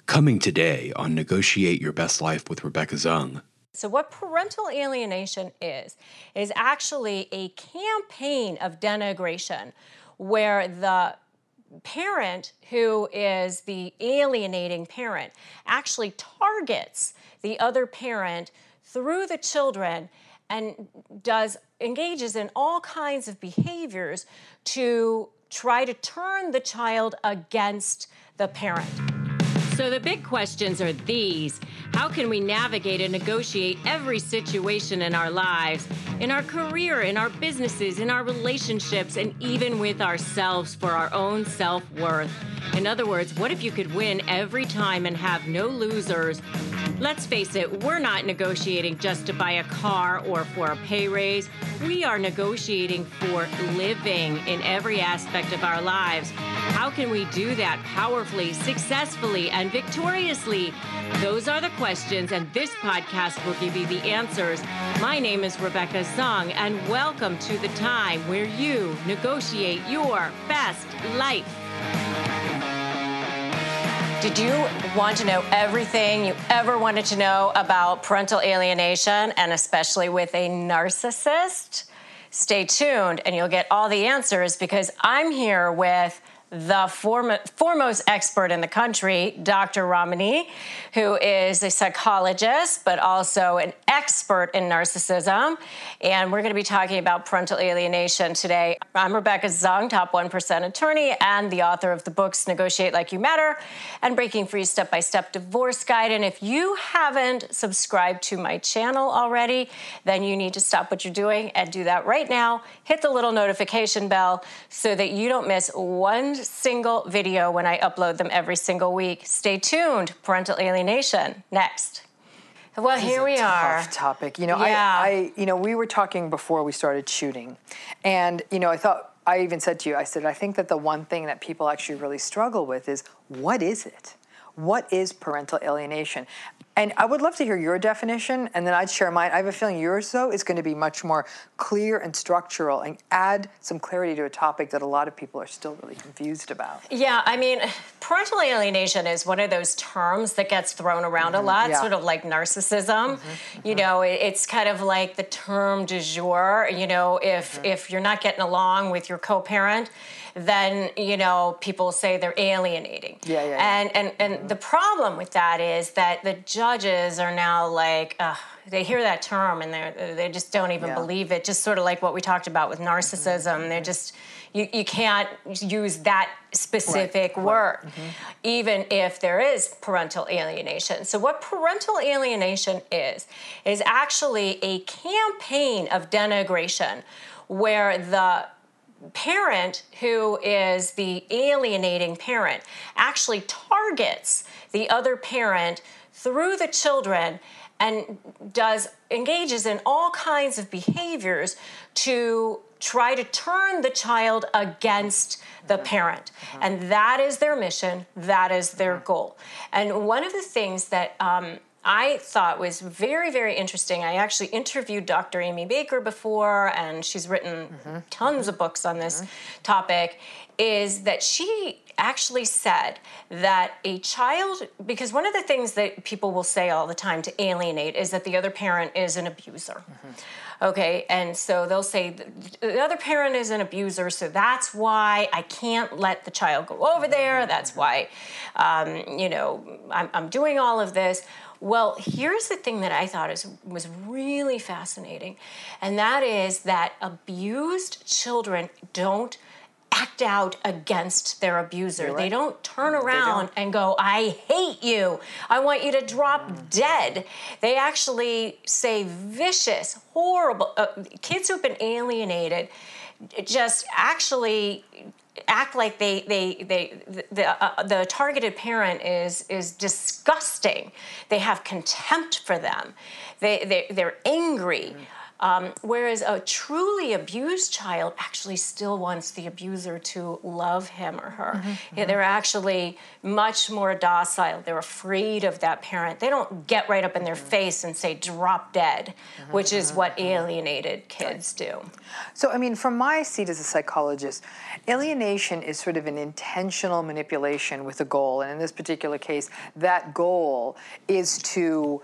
Coming today on Negotiate Your Best Life with Rebecca Zung. So what parental alienation is actually a campaign of denigration where the parent who is the alienating parent actually targets the other parent through the children and engages in all kinds of behaviors to try to turn the child against the parent. So the big questions are these. How can we navigate and negotiate every situation in our lives, in our career, in our businesses, in our relationships, and even with ourselves for our own self-worth? In other words, what if you could win every time and have no losers? Let's face it, we're not negotiating just to buy a car or for a pay raise. We are negotiating for living in every aspect of our lives. How can we do that powerfully, successfully, and victoriously? Those are the questions, and this podcast will give you the answers. My name is Rebecca Zung, and welcome to the time where you negotiate your best life. Did you want to know everything you ever wanted to know about parental alienation, and especially with a narcissist? Stay tuned and you'll get all the answers, because I'm here with the foremost expert in the country, Dr. Ramani, who is a psychologist, but also an expert in narcissism. And we're going to be talking about parental alienation today. I'm Rebecca Zung, top 1% attorney, and the author of the books Negotiate Like You Matter and Breaking Free Step-by-Step Divorce Guide. And if you haven't subscribed to my channel already, then you need to stop what you're doing and do that right now. Hit the little notification bell so that you don't miss one single video when I upload them every single week. Stay tuned. Parental alienation next. Well, here we are. Tough topic. We were talking before we started shooting, and I even said to you, I said, I think that the one thing that people actually really struggle with is, what is it? What is parental alienation? And I would love to hear your definition, and then I'd share mine. I have a feeling yours, though, is going to be much more clear and structural and add some clarity to a topic that a lot of people are still really confused about. Yeah, I mean, parental alienation is one of those terms that gets thrown around a lot, sort of like narcissism. You know, it's kind of like the term du jour. You know, if you're not getting along with your co-parent, then, people say they're alienating. And the problem with that is that the judges are now like, they hear that term and they just don't even believe it. Just sort of like what we talked about with narcissism. They're just, you can't use that specific word, even if there is parental alienation. So what parental alienation is actually a campaign of denigration where the parent who is the alienating parent actually targets the other parent through the children and engages in all kinds of behaviors to try to turn the child against the parent. And that is their mission. That is their goal. And one of the things that I thought was very, very interesting. I actually interviewed Dr. Amy Baker before, and she's written tons of books on this topic, is that she actually said that a child, because one of the things that people will say all the time to alienate is that the other parent is an abuser. Okay, and so they'll say the other parent is an abuser, so that's why I can't let the child go over there. That's why, I'm doing all of this. Well, here's the thing that I thought was really fascinating, and that is that abused children don't act out against their abuser. Right. They don't turn around and go, I hate you. I want you to drop dead. They actually say vicious, horrible, kids who've been alienated just actually act like the targeted parent is disgusting. They have contempt for them. They're angry. Whereas a truly abused child actually still wants the abuser to love him or her. Yeah, they're actually much more docile. They're afraid of that parent. They don't get right up in their face and say, drop dead, which is what alienated kids do. So, I mean, from my seat as a psychologist, alienation is sort of an intentional manipulation with a goal. And in this particular case, that goal is to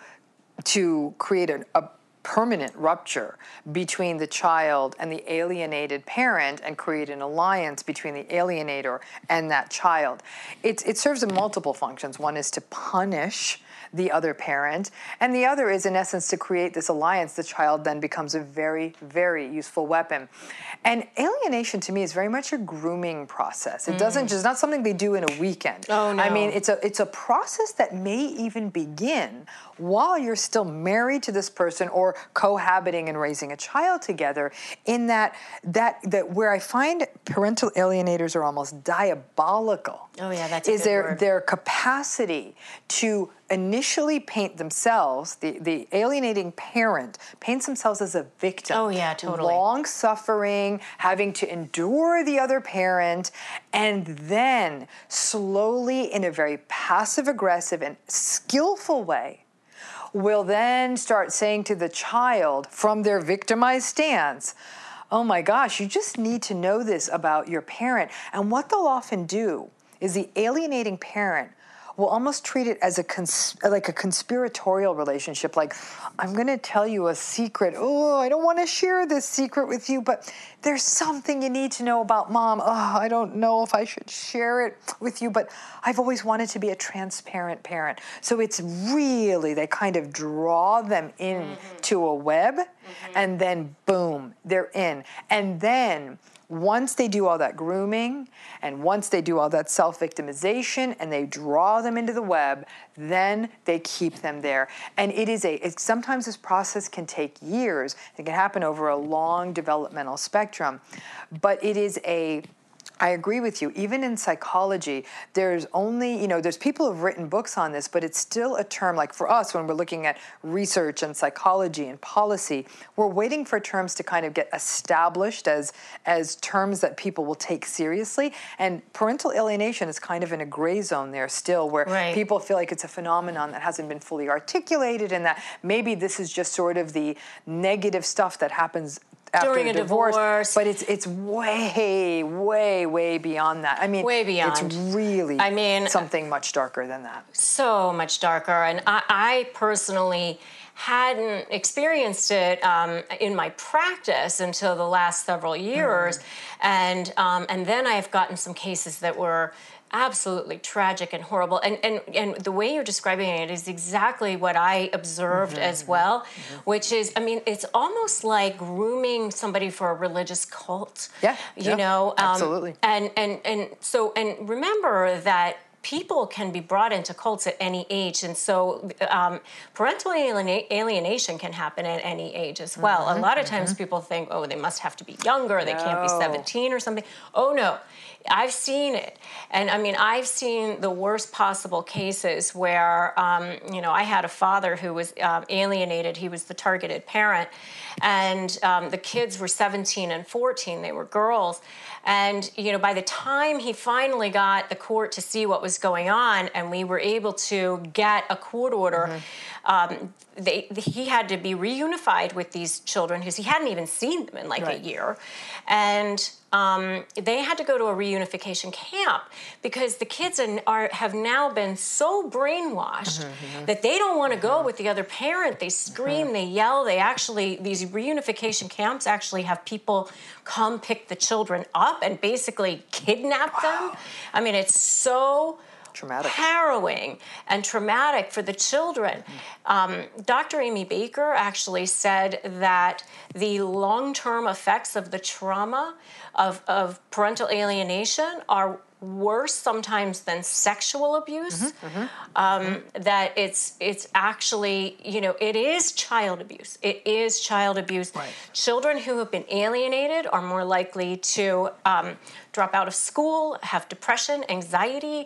create a permanent rupture between the child and the alienated parent and create an alliance between the alienator and that child. It serves multiple functions. One is to punish the other parent, and the other is, in essence, to create this alliance. The child then becomes a very, very useful weapon. And alienation, to me, is very much a grooming process. It doesn't just, not something they do in a weekend. Oh, no. I mean, it's a process that may even begin while you're still married to this person or cohabiting and raising a child together, in that where I find parental alienators are almost diabolical. Oh, yeah, that's a is good word. their capacity to initially paint themselves, the alienating parent paints themselves as a victim. Oh, yeah, totally. Long suffering, having to endure the other parent, and then slowly, in a very passive aggressive and skillful way, will then start saying to the child from their victimized stance, oh my gosh, you just need to know this about your parent. And what they'll often do is the alienating parent will almost treat it as like a conspiratorial relationship. Like, I'm going to tell you a secret. Oh, I don't want to share this secret with you, but there's something you need to know about mom. Oh, I don't know if I should share it with you, but I've always wanted to be a transparent parent. So it's really, they kind of draw them into a web, and then boom, they're in. And then once they do all that grooming, and once they do all that self-victimization, and they draw them into the web, then they keep them there. And sometimes this process can take years. It can happen over a long developmental spectrum, but I agree with you. Even in psychology, there's people who've written books on this, but it's still a term, like for us, when we're looking at research and psychology and policy, we're waiting for terms to kind of get established as terms that people will take seriously. And parental alienation is kind of in a gray zone there still, where people feel like it's a phenomenon that hasn't been fully articulated, and that maybe this is just sort of the negative stuff that happens after during a divorce. But it's way, way, way beyond that. I mean, way beyond. It's really something much darker than that. So much darker. And I personally hadn't experienced it in my practice until the last several years. And then I've gotten some cases that were absolutely tragic and horrible. And the way you're describing it is exactly what I observed as well, which is, I mean, it's almost like grooming somebody for a religious cult. Yeah. You know? Absolutely. And remember that people can be brought into cults at any age, and so parental alienation can happen at any age as well. A lot of times people think, oh, they must have to be younger, they can't be 17 or something. Oh, no. I've seen it. And I mean, I've seen the worst possible cases where, I had a father who was alienated. He was the targeted parent. And the kids were 17 and 14. They were girls. And, by the time he finally got the court to see what was going on, and we were able to get a court order, he had to be reunified with these children because he hadn't even seen them in a year. And they had to go to a reunification camp because the kids have now been so brainwashed that they don't want to go with the other parent. They scream, they yell. These reunification camps actually have people come pick the children up and basically kidnap them. I mean, it's so traumatic, harrowing and traumatic for the children. Dr. Amy Baker actually said that the long-term effects of the trauma of parental alienation are worse sometimes than sexual abuse. That it's actually, it is child abuse. It is child abuse. Right. Children who have been alienated are more likely to drop out of school, have depression, anxiety,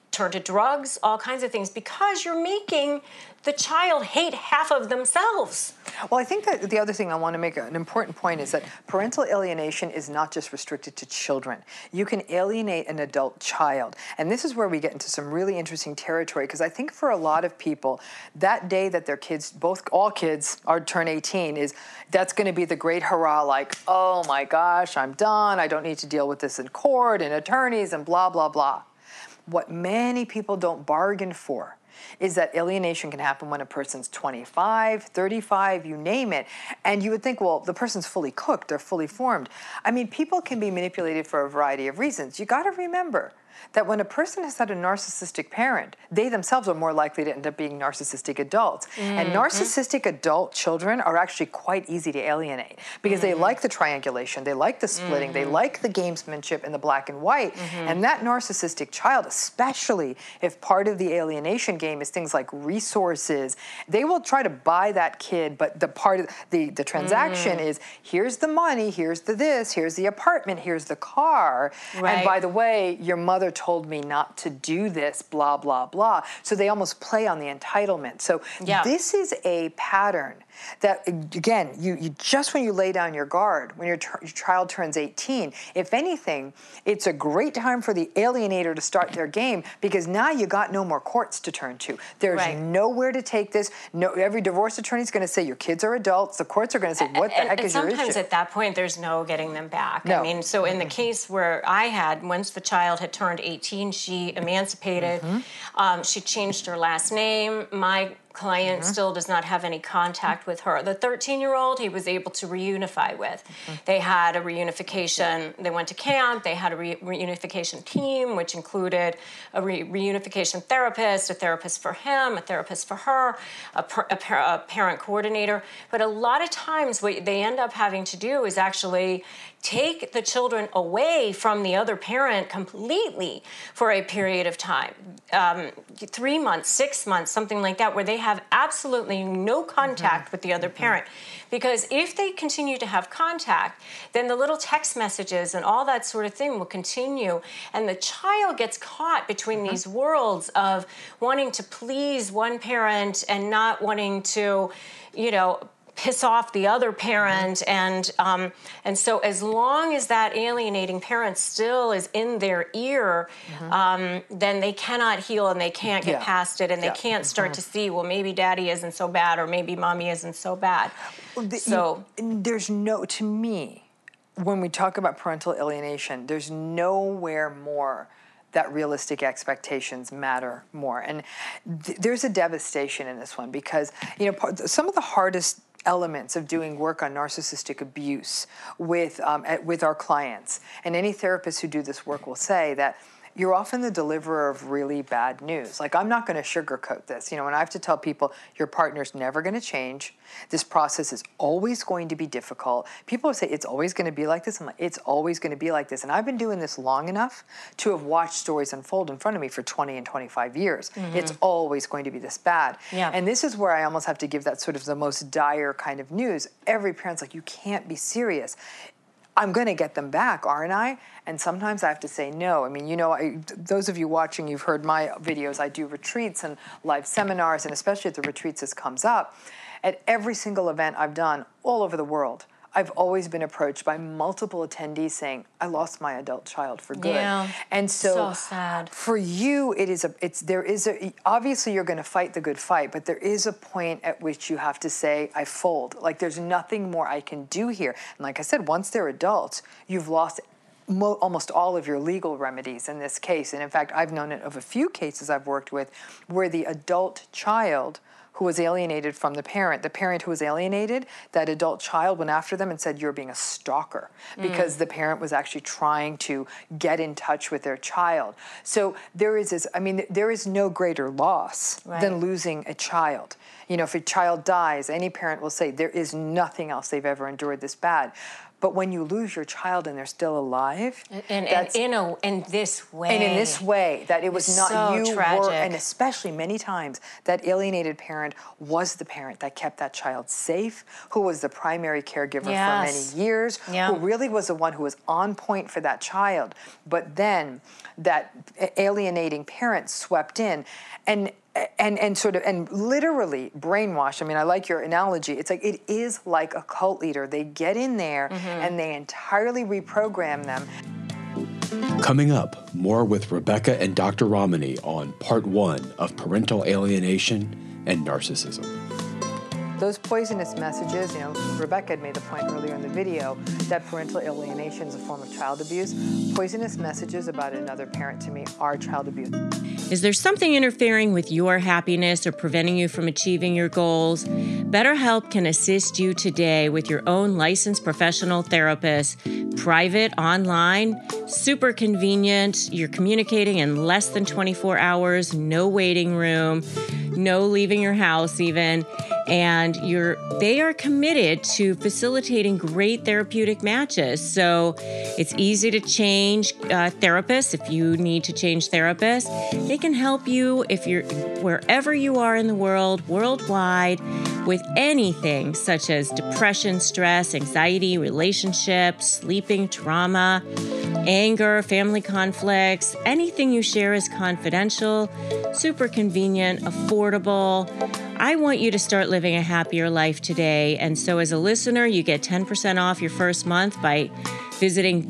turn to drugs, all kinds of things, because you're making the child hate half of themselves. Well, I think that the other thing I want to make an important point is that parental alienation is not just restricted to children. You can alienate an adult child. And this is where we get into some really interesting territory, because I think for a lot of people, that day that their kids, all kids are turn 18, that's going to be the great hurrah, like, oh my gosh, I'm done. I don't need to deal with this in court and attorneys and blah, blah, blah. What many people don't bargain for is that alienation can happen when a person's 25, 35, you name it. And you would think, well, the person's fully cooked, they're fully formed. I mean, people can be manipulated for a variety of reasons. You got to remember that when a person has had a narcissistic parent, they themselves are more likely to end up being narcissistic adults. And narcissistic adult children are actually quite easy to alienate because they like the triangulation, they like the splitting, they like the gamesmanship and the black and white. And that narcissistic child, especially if part of the alienation game is things like resources, they will try to buy that kid, but the part of the transaction is, here's the money, here's the this, here's the apartment, here's the car. Right. And by the way, your mother told me not to do this, blah, blah, blah. So they almost play on the entitlement. So this is a pattern that, again, you just when you lay down your guard, when your child turns 18, if anything, it's a great time for the alienator to start their game, because now you got no more courts to turn to. There's nowhere to take this. No, every divorce attorney is going to say your kids are adults. The courts are going to say, what the heck is your issue? Sometimes at that point, there's no getting them back. No. I mean, so in the case where I had, once the child had turned 18, she emancipated. She changed her last name. My client still does not have any contact with her. The 13-year-old, he was able to reunify with. They had a reunification. They went to camp. They had a reunification team, which included a reunification therapist, a therapist for him, a therapist for her, a parent coordinator. But a lot of times what they end up having to do is actually take the children away from the other parent completely for a period of time, 3 months, 6 months, something like that, where they have absolutely no contact with the other parent. Because if they continue to have contact, then the little text messages and all that sort of thing will continue. And the child gets caught between these worlds of wanting to please one parent and not wanting to, piss off the other parent, and so as long as that alienating parent still is in their ear, then they cannot heal and they can't get past it, and they can't start to see, well, maybe daddy isn't so bad, or maybe mommy isn't so bad. To me, when we talk about parental alienation, there's nowhere more that realistic expectations matter more. And there's a devastation in this one, because some of the hardest elements of doing work on narcissistic abuse with our clients, and any therapists who do this work will say that you're often the deliverer of really bad news. Like, I'm not going to sugarcoat this. When I have to tell people your partner's never going to change, this process is always going to be difficult. People say, it's always going to be like this. I'm like, it's always going to be like this. And I've been doing this long enough to have watched stories unfold in front of me for 20 and 25 years. It's always going to be this bad. And this is where I almost have to give that sort of the most dire kind of news. Every parent's like, you can't be serious. I'm going to get them back, aren't I? And sometimes I have to say no. I mean, those of you watching, you've heard my videos. I do retreats and live seminars, and especially at the retreats, this comes up. At every single event I've done all over the world, I've always been approached by multiple attendees saying, I lost my adult child for good. And so sad. For you, obviously you're going to fight the good fight, but there is a point at which you have to say, I fold. Like, there's nothing more I can do here. And like I said, once they're adults, you've lost almost all of your legal remedies in this case. And in fact, I've known it of a few cases I've worked with where the adult child who was alienated from the parent who was alienated, that adult child went after them and said, you're being a stalker, because the parent was actually trying to get in touch with their child. So there is no greater loss than losing a child. If a child dies, any parent will say there is nothing else they've ever endured this bad. But when you lose your child and they're still alive, in this way, that it was not so you tragic. and especially many times that alienated parent parent was the parent that kept that child safe, who was the primary caregiver for many years, who really was the one who was on point for that child. But then that alienating parent swept in and literally brainwash. I mean, I like your analogy. It's like, it is like a cult leader. They get in there and they entirely reprogram them. Coming up, more with Rebecca and Dr. Ramani on part 1 of parental alienation and narcissism. Those poisonous messages, Rebecca had made the point earlier in the video that parental alienation is a form of child abuse. Poisonous messages about another parent to me are child abuse. Is there something interfering with your happiness or preventing you from achieving your goals? BetterHelp can assist you today with your own licensed professional therapist. Private, online, super convenient. You're communicating in less than 24 hours, no waiting room, no leaving your house even. And they are committed to facilitating great therapeutic matches. So it's easy to change therapists if you need to change therapists. They can help you if you're wherever you are in the world, worldwide, with anything such as depression, stress, anxiety, relationships, sleeping, trauma, anger, family conflicts. Anything you share is confidential, super convenient, affordable. I want you to start living a happier life today. And so as a listener, you get 10% off your first month by visiting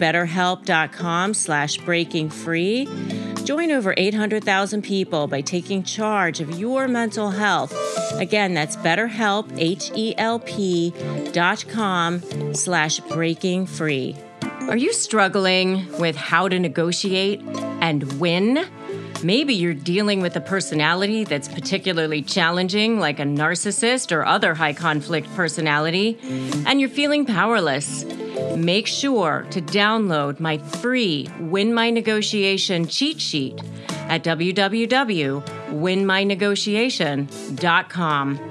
betterhelp.com/breakingfree. Join over 800,000 people by taking charge of your mental health. Again, that's BetterHelp, HELP.com/breakingfree. Are you struggling with how to negotiate and win? Maybe you're dealing with a personality that's particularly challenging, like a narcissist or other high-conflict personality, and you're feeling powerless. Make sure to download my free Win My Negotiation cheat sheet at www.winmynegotiation.com.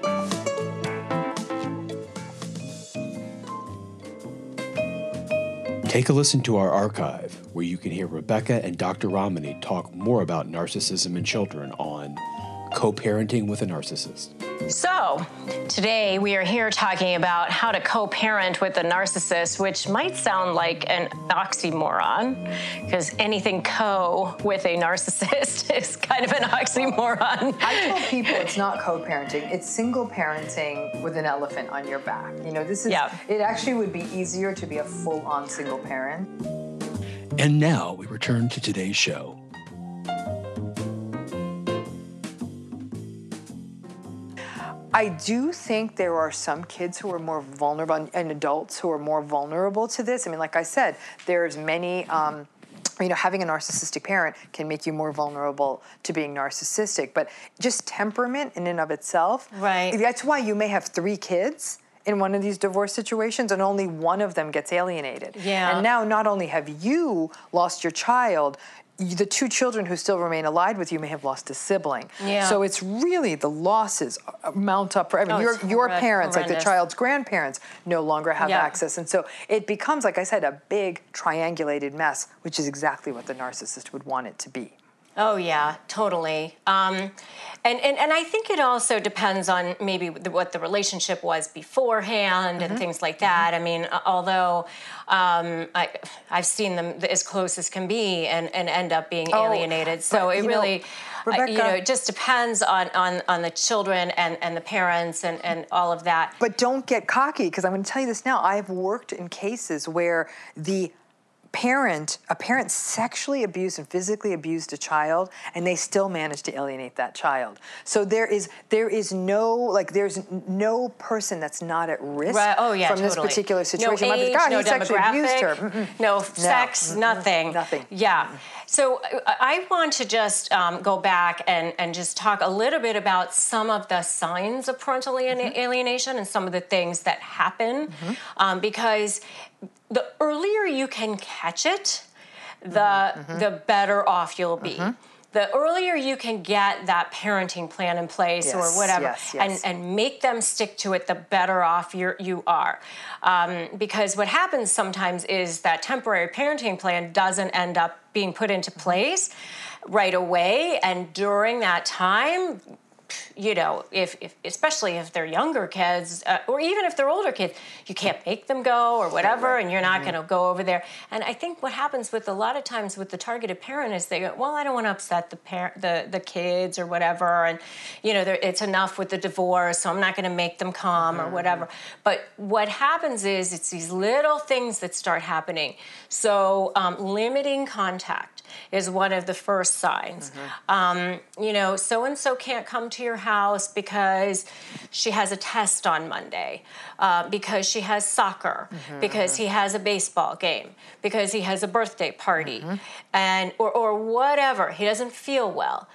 Take a listen to our archive, where you can hear Rebecca and Dr. Ramani talk more about narcissism in children on Co-Parenting with a Narcissist. So, today we are here talking about how to co-parent with a narcissist, which might sound like an oxymoron, because anything co with a narcissist is kind of an oxymoron. I tell people it's not co-parenting, it's single parenting with an elephant on your back. It actually would be easier to be a full-on single parent. And now we return to today's show. I do think there are some kids who are more vulnerable and adults who are more vulnerable to this. I mean, like I said, there's many, having a narcissistic parent can make you more vulnerable to being narcissistic, but just temperament in and of itself. Right. That's why you may have 3 kids in one of these divorce situations and only one of them gets alienated. Yeah. And now not only have you lost your child, the 2 children who still remain alive with you may have lost a sibling. Yeah. So it's really the losses mount up for everyone. Your parents, like the child's grandparents, no longer have access. And so it becomes, like I said, a big triangulated mess, which is exactly what the narcissist would want it to be. Oh, yeah, totally. And I think it also depends on maybe what the relationship was beforehand and things like that. I mean, although I've seen them as close as can be and end up being alienated. So it really, Rebecca, it just depends on the children and the parents and all of that. But don't get cocky, because I'm going to tell you this now. I've worked in cases where a parent sexually abused and physically abused a child, and they still managed to alienate that child. So there's no person that's not at risk from this particular situation. No age, no he sexually abused her. No sex, nothing. Nothing. Yeah. So I want to just go back and just talk a little bit about some of the signs of parental alienation and some of the things that happen, because the earlier you can catch it, the better off you'll be. The earlier you can get that parenting plan in place or whatever, and make them stick to it, the better off you are. Because what happens sometimes is that temporary parenting plan doesn't end up being put into place right away, and during that time, you know, if especially if they're younger kids, or even if they're older kids, you can't make them go or whatever, and you're not going to go over there. And I think what happens with a lot of times with the targeted parent is they go, well, I don't want to upset the kids or whatever, and you know, it's enough with the divorce, so I'm not going to make them come or whatever. But what happens is it's these little things that start happening. So limiting contact is one of the first signs. You know, so-and-so can't come to your house because she has a test on Monday, because she has soccer, because he has a baseball game, because he has a birthday party, and or whatever. He doesn't feel well.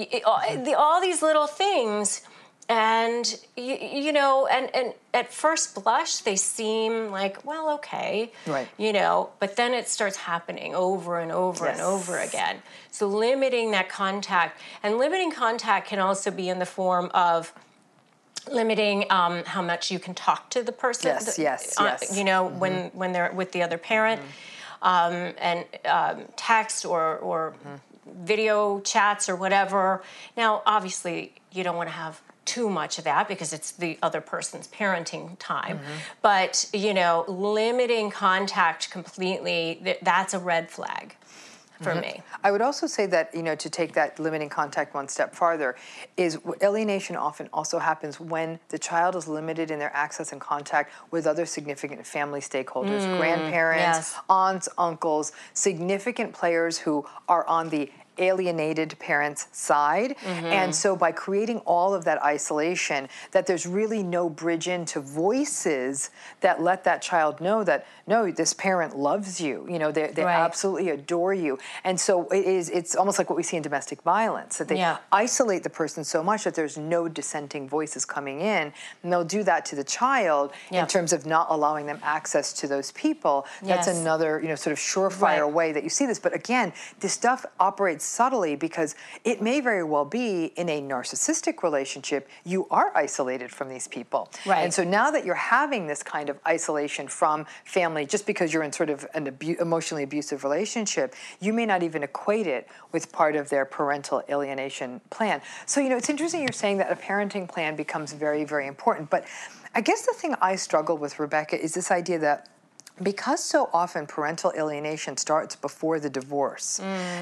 All these little things. And, you know, and at first blush, they seem like, well, okay, you know, but then it starts happening over and over and over again. So limiting that contact, and limiting contact can also be in the form of limiting how much you can talk to the person. You know, when they're with the other parent, and text or video chats or whatever. Now, obviously, you don't want to have too much of that because it's the other person's parenting time. But, you know, limiting contact completely, that's a red flag for me. I would also say that, you know, to take that limiting contact one step farther, is alienation often also happens when the child is limited in their access and contact with other significant family stakeholders, grandparents, aunts, uncles, significant players who are on the alienated parents' side. And so by creating all of that isolation, that there's really no bridge into voices that let that child know that, no, this parent loves you. You know, they absolutely adore you. And so it's almost like what we see in domestic violence, that they isolate the person so much that there's no dissenting voices coming in. And they'll do that to the child in terms of not allowing them access to those people. That's another, you know, sort of surefire way that you see this. But again, this stuff operates subtly because it may very well be in a narcissistic relationship, you are isolated from these people. And so now that you're having this kind of isolation from family, just because you're in sort of an emotionally abusive relationship, you may not even equate it with part of their parental alienation plan. So, you know, it's interesting you're saying that a parenting plan becomes very, very important. But I guess the thing I struggle with, Rebecca, is this idea that because so often parental alienation starts before the divorce,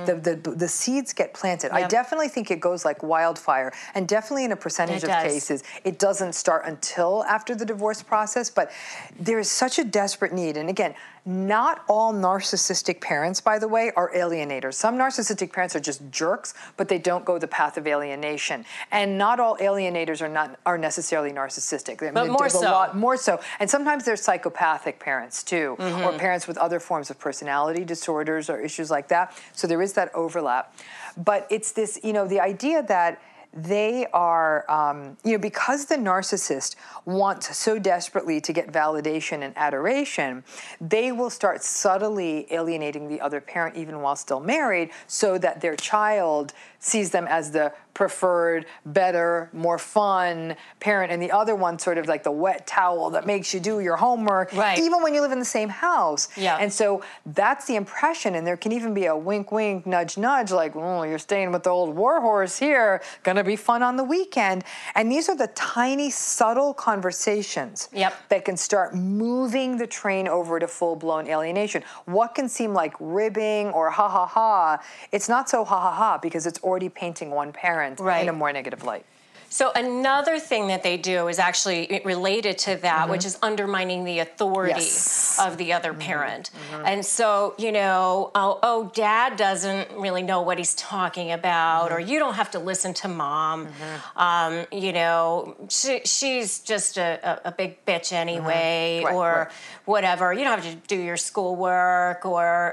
the seeds get planted. I definitely think it goes like wildfire, and definitely in a percentage of cases, it doesn't start until after the divorce process, but there is such a desperate need. And again, not all narcissistic parents, by the way, are alienators. Some narcissistic parents are just jerks, but they don't go the path of alienation. And not all alienators are necessarily narcissistic. But more so. A lot more so. And sometimes they're psychopathic parents too, or parents with other forms of personality disorders or issues like that. So there is that overlap. But it's this, you know, the idea that they are, you know, because the narcissist wants so desperately to get validation and adoration, they will start subtly alienating the other parent even while still married, so that their child sees them as the preferred, better, more fun parent, and the other one sort of like the wet towel that makes you do your homework, even when you live in the same house. And so that's the impression, and there can even be a wink, wink, nudge, nudge, like, oh, you're staying with the old warhorse here, gonna be fun on the weekend. And these are the tiny, subtle conversations that can start moving the train over to full-blown alienation. What can seem like ribbing or ha-ha-ha, it's not so ha-ha-ha because it's already painting one parent in a more negative light. So another thing that they do is actually related to that, which is undermining the authority of the other parent. And so, you know, oh, dad doesn't really know what he's talking about, or you don't have to listen to mom. You know, she's just a big bitch anyway, or whatever. You don't have to do your schoolwork, or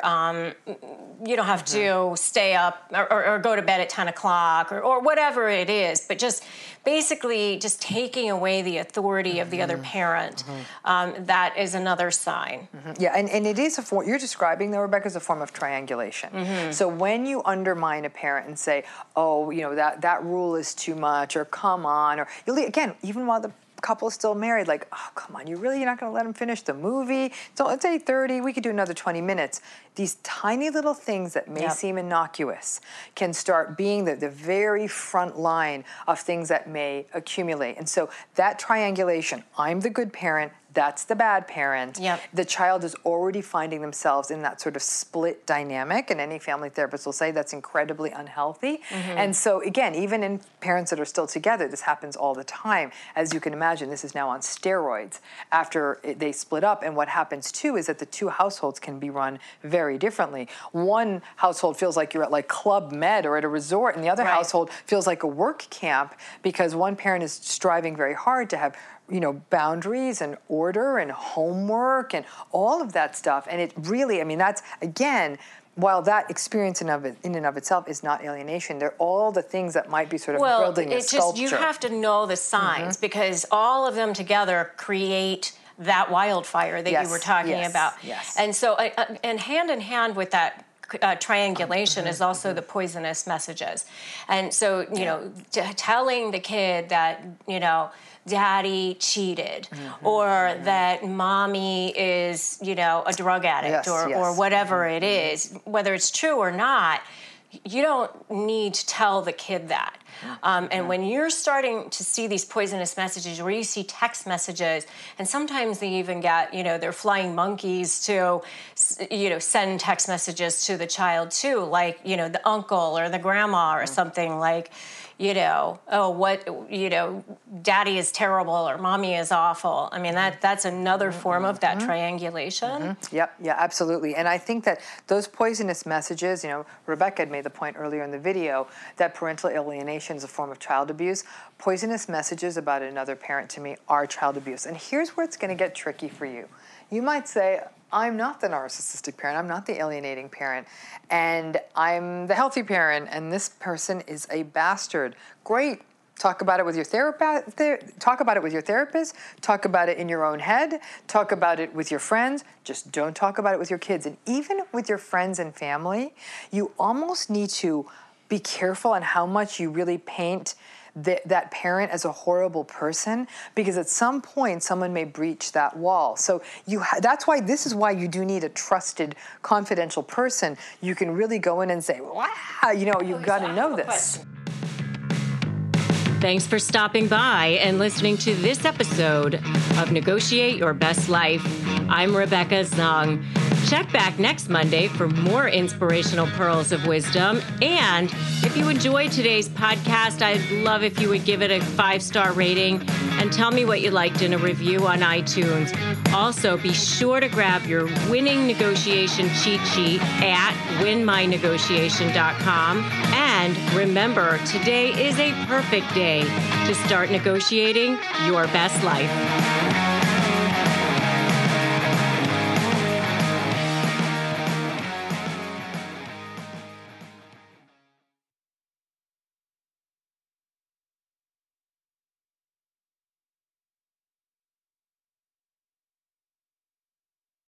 you don't have to stay up or go to bed at 10 o'clock or whatever it is. But just basically just taking away the authority of the other parent, that is another sign. Yeah, and it is a form, you're describing though, Rebecca, is a form of triangulation. So when you undermine a parent and say, oh, you know, that rule is too much, or come on, or again, even while the couple still married, like, oh, come on, you're not going to let them finish the movie? So it's 8:30, we could do another 20 minutes. These tiny little things that may seem innocuous can start being the very front line of things that may accumulate. And so that triangulation, I'm the good parent, that's the bad parent. Yep. The child is already finding themselves in that sort of split dynamic, and any family therapist will say that's incredibly unhealthy. And so again, even in parents that are still together, this happens all the time. As you can imagine, this is now on steroids after they split up. And what happens too is that the two households can be run very differently. One household feels like you're at like Club Med or at a resort, and the other household feels like a work camp because one parent is striving very hard to have boundaries and order and homework and all of that stuff. And it really, that's, again, while that experience in and of itself is not alienation, they're all the things that might be sort of building a sculpture. You have to know the signs because all of them together create that wildfire that you were talking about. Yes. And so, and hand in hand with that triangulation is also the poisonous messages. And so, telling the kid that, daddy cheated or that mommy is, a drug addict or whatever it is, whether it's true or not, you don't need to tell the kid that. And when you're starting to see these poisonous messages, where you see text messages, and sometimes they even get, they're flying monkeys to, send text messages to the child too, like, the uncle or the grandma or something like, daddy is terrible or mommy is awful. That's another form of that triangulation. Yeah, absolutely. And I think that those poisonous messages, Rebecca had made the point earlier in the video that parental alienation is a form of child abuse. Poisonous messages about another parent to me are child abuse. And here's where it's going to get tricky for you. You might say, I'm not the narcissistic parent, I'm not the alienating parent, and I'm the healthy parent, and this person is a bastard. Great. Talk about it with your therapist. Talk about it with your therapist. Talk about it in your own head. Talk about it with your friends. Just don't talk about it with your kids. And even with your friends and family, you almost need to be careful on how much you really paint that parent as a horrible person, because at some point someone may breach that wall. So that's why this is why you do need a trusted, confidential person. You can really go in and say, wow, you've got to know this. Thanks for stopping by and listening to this episode of Negotiate Your Best Life. I'm Rebecca Zung. Check back next Monday for more inspirational pearls of wisdom. And if you enjoyed today's podcast, I'd love if you would give it a 5-star rating and tell me what you liked in a review on iTunes. Also, be sure to grab your winning negotiation cheat sheet at winmynegotiation.com. And remember, today is a perfect day to start negotiating your best life.